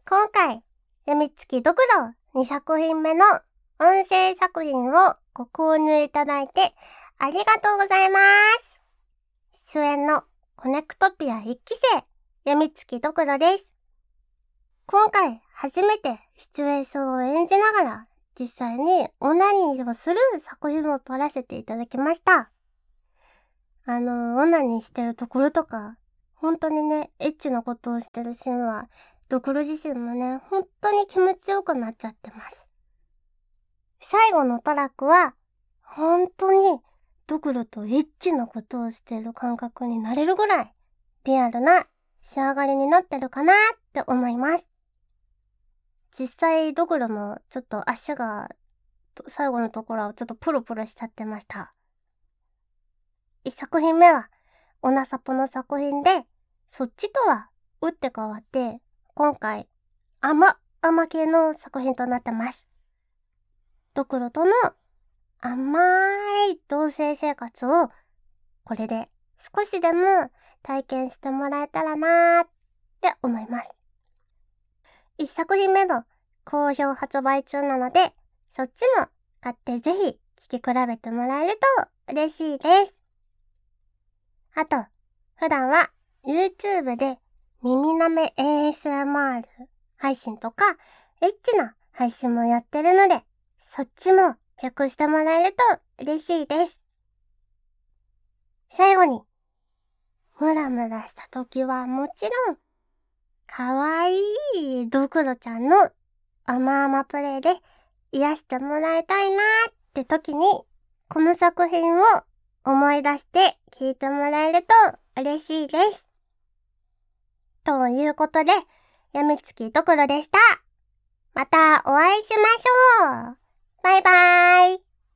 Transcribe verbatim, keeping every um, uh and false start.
今回、やみつきドクロにさく品目の音声作品をご購入いただいてありがとうございます。出演のコネクトピアいっき生、やみつきドクロです。今回初めてシチュエーションを演じながら実際にオナニーをする作品を撮らせていただきました。あの、オナニーしてるところとか、本当にね、エッチなことをしてるシーンは、ドクロ自身もね、本当に気持ちよくなっちゃってます。最後のトラックは、本当にドクロとエッチなことをしてる感覚になれるぐらい、リアルな仕上がりになってるかなって思います。実際ドクロもちょっと足が、最後のところはちょっとプルプルしちゃってました。一作品目は、オナサポの作品で、そっちとは打って変わって、今回、甘、甘系の作品となってます。ドクロとの甘い同棲生活を、これで少しでも体験してもらえたらなーって思います。一作品目も好評発売中なので、そっちも買ってぜひ聴き比べてもらえると嬉しいです。あと、普段は YouTube で耳なめ エーエスエムアール 配信とかエッチな配信もやってるので、そっちもチェックしてもらえると嬉しいです。最後に、ムラムラした時はもちろん、かわいいドクロちゃんの甘々プレイで癒してもらいたいなーって時に、この作品を思い出して聞いてもらえると嬉しいです。ということで、やみつきドクロでした。またお会いしましょう。バイバーイ。